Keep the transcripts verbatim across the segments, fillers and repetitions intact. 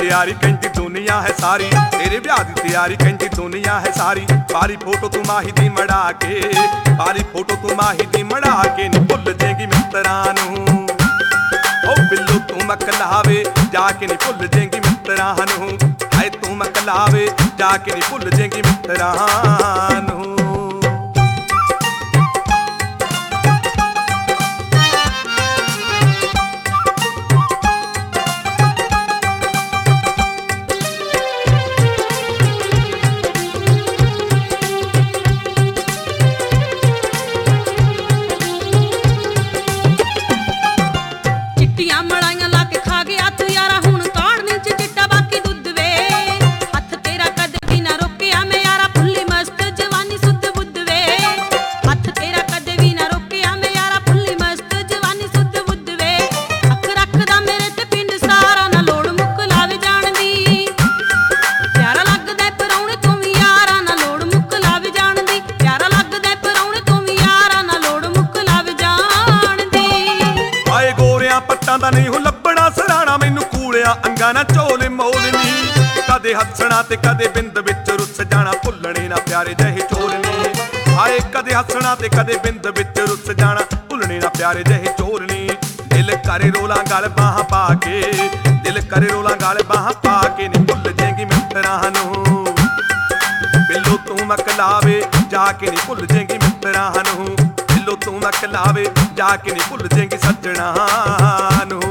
तैयारी कहती दुनिया है सारी, तेरे ब्याह दी तैयारी कहती दुनिया है सारी। पारी फोटो तू माही दी मड़ा के, पारी फोटो तू माही दी मड़ा के, नी भुल जेंगी मित्तरां नूं। ओ बिल्लो तू मकलावे जाके नी भुल जेंगी मित्तरां नूं। हाय तू मकलावे जाके नी भुल जेंगी मित्तरां नूं। मलाइयां ला के खा गया तू यारा, हुण काढ़नी च चिट्टा बाकी दुध वे। हथ तेरा कदे भी ना रोकिया मैं यारा, फुल्ली मस्त जवानी सुध बुध वे। हथ तेरा कदे भी ना रोकिया मैं यारा, फुल्ली मस्त जवानी सुध बुध वे। अख रखदा मेरे ते पिंड सारा, ना लोड़ मुक लावे जाण दी। प्यारा लगदा परौणे तू भी यारा, ना लोड़ मुक लावे जाण दी। प्यारा लगदा परौणे तू भी यारा, ना लोड़ मुक लावे जाण दी। आए गोरियां पट्टां दा नहीं हो लभना सराणा, मैनू कूड़िया अंगां ना झोले मोलनी। कदे हसना ते कदे बिंद विच रुस जाना, भुलने ना प्यारे जहे चोरनी। हाए कदे हसना ते कदे बिंद विच रुस जाना, भुलने ना प्यारे जहे चोरनी। दिल करे रोला गल बाहां पा के, दिल करे रोला गल बाहां पा के, नी भुल जेंगी मित्तरां नूं। बिल्लो तू मकलावे जाके नी भुल जेंगी मित्तरां नूं। बिल्लो तू मकलावे जाके नी भुल जेंगी सज्जणा नूं।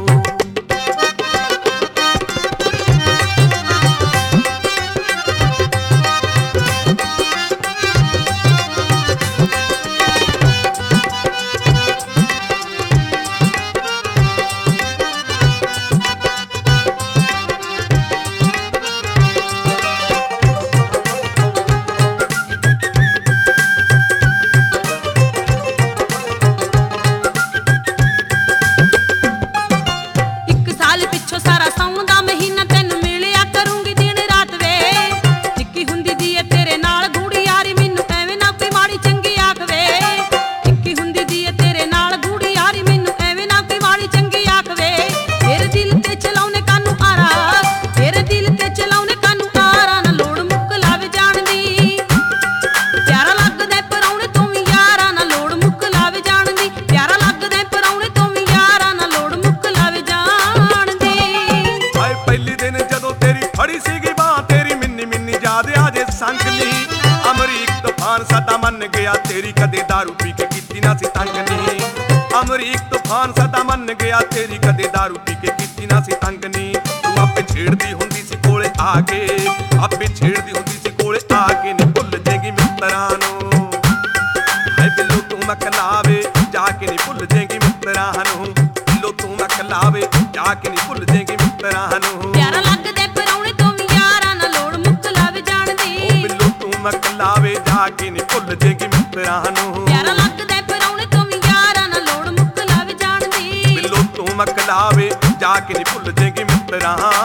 सारा साउण दा महीना तेन मिलिया करूंगी दिन रात वे। निक्की हुंदी दी ए तेरे नाल गूड़ी यारी, मैनू एवें ना कोई माड़ी चंगी आख वे। निक्की हुंदी दी ए तेरे नाल गूड़ी यारी, मैनू एवें ना कोई माड़ी चंगी आख वे। तेरे दिल ते चलाउने कानू आरा, तेरे दिल ते चलाउने कानू आरा, ना लोड़ मुक लावे जाण दी। प्यारा लगदा परौणे तू भी यारा, ना लोड़ मुक लावे जाण दी। प्यारा लगदा परौणे तू भी यारा, ना लोड़ मुक लावे जाण दी। पहली दिन जदों तेरी फड़ी सीगी बां, तेरी मिन्नी मिन्नी याद आजे संग नी। अमरीक तूफान सदा मन गया, तेरी कदे दारू पी के कीती ना सी तंग नी। अमरीक तूफान सदा मन गया, तेरी कदे दारू पी के कीती ना सी तंग नी। तू आपे छेड़दी हुंदी सी कोले आके, आपे छेड़दी हुंदी सी कोले आके, नी भुल जेंगी मित्तरां नूं। हाय बिल्लो तू मकलावे जाके नी भुल जेंगी मित्तरां नूं। बिल्लो तू मकलावे जाके नी भुल जेंगी मित्तरां नूं। प्यारा लगदा परौणे तू भी यारा, ना लोड़ मुक लावे जाण दी। ओ बिल्लो तू मकलावे जाके नी भुल जेंगी मित्तरां नूं। प्यारा लगदा परौणे तू भी यारा, ना लोड़ मुक लावे जाण दी। बिल्लो तू मकलावे जाके नी भुल जेंगी मित्तरां